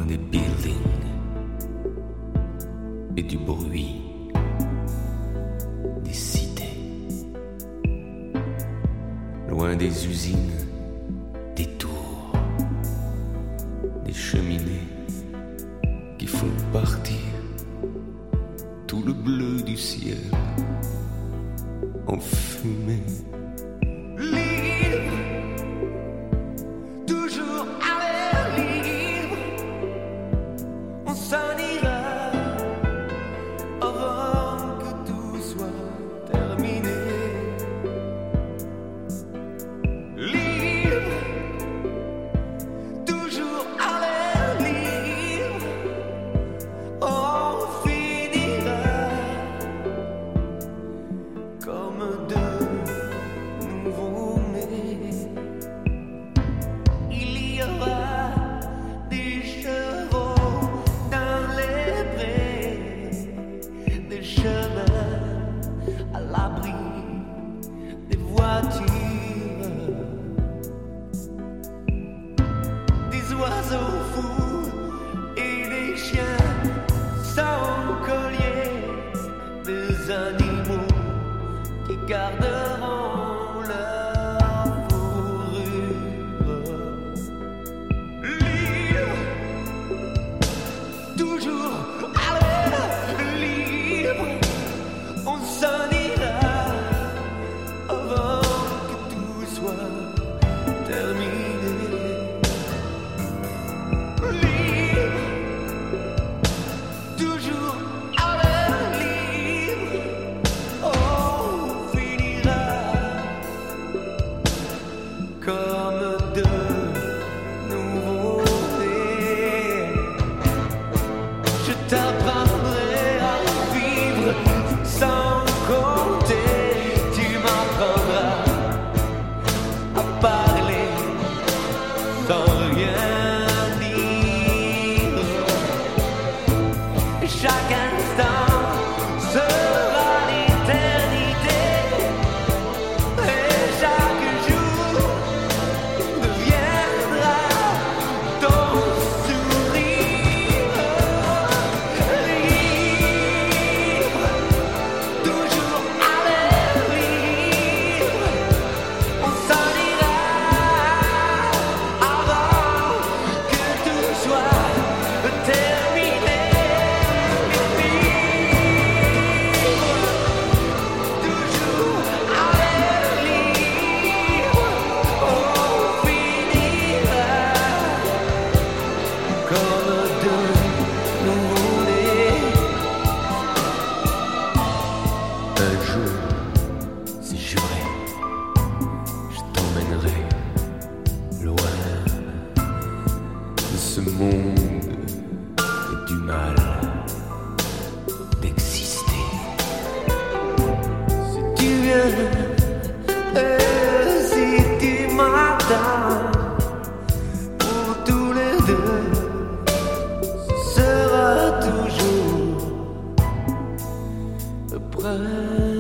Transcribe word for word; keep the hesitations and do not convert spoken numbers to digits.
des buildings et du bruit des cités, loin des usines, des tours, des cheminées qui font partir tout le bleu du ciel en fumée. Libre, toujours à l'air libre, on s'en ira avant que tout soit terminé. Libre, toujours à l'air libre, on finira comme deux nouveau-nés. Il y aura des chevaux dans les prés, des chemins à l'abri des voitures, des oiseaux fous et des chiens sans collier, des animaux qui garderont leur fourrure. Libre, toujours à l'air libre, on s'en ira avant que tout soit terminé. Libre, toujours à l'air libre, on finira comme deux nouveaux-nés. Je t'apprendrai à vivre sans compter, tu m'apprendras à parler sans rien dire. Chaque instant sera l'éternité et chaque jour deviendra ton sourire. Libre, toujours à l'air libre, on s'en ira avant que tout soit terminé. Toujours à l'air libre, on finira comme deux nouveau-nés. Un jour, si juré, je t'emmènerai loin de ce monde et du mal d'exister. Si tu viens et si tu m'attends, pour tous les deux, ce sera toujours le printemps.